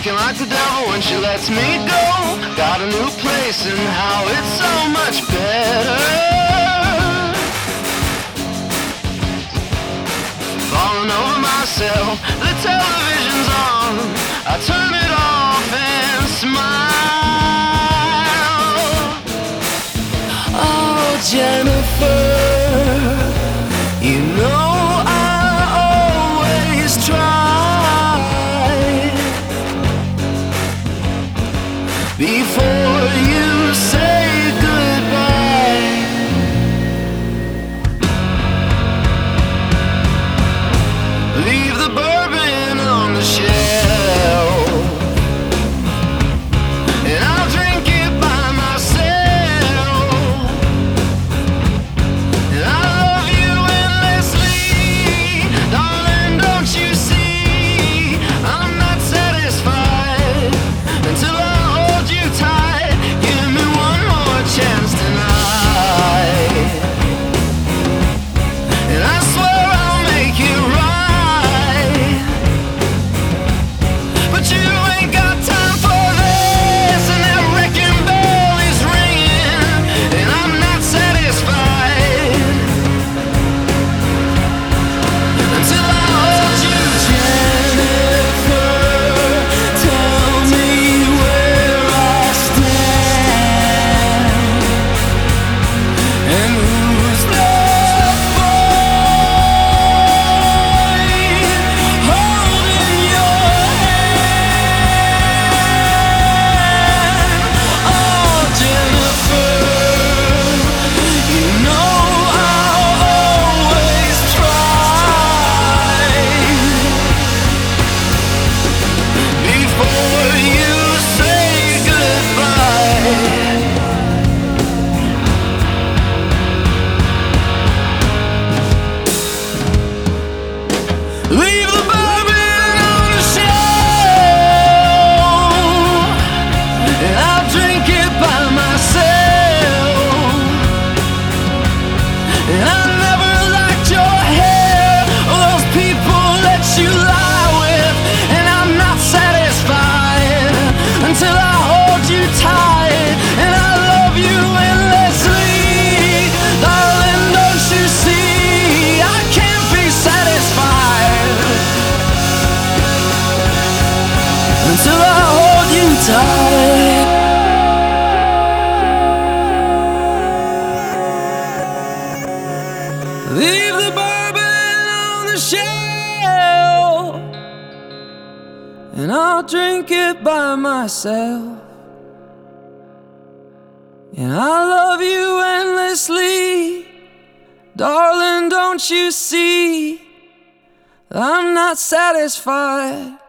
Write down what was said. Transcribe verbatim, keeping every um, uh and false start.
Looking like the devil when she lets me go. Got a new place and how it's so much better. Falling over myself, the television's on. I turn it off and smile. Oh, Jennifer, you know I always try before you say goodbye. Leave the bourbon on the shelf, and I'll drink it by myself. And I love you endlessly, darling, don't you see? I'm not satisfied until I hold you tight. Give me one more chance tonight, and I swear I'll make it right. But you ain't got time for this, and that wrecking bell is ringing, and I'm not satisfied until I hold you, Jennifer. Tell me where I stand, and who's the boy holding your hand? Oh, Jennifer, you know I'll always try before you say goodbye. Leave the bourbon on the shelf, and I'll drink it by myself. And I never liked your hair or those people that you lie with, and I'm not satisfied until I hold you tight. And I love you endlessly, darling, don't you see? I can't be satisfied until I hold you tight. Leave the bourbon on the shelf, and I'll drink it by myself. And I love you endlessly, darling, don't you see? I'm not satisfied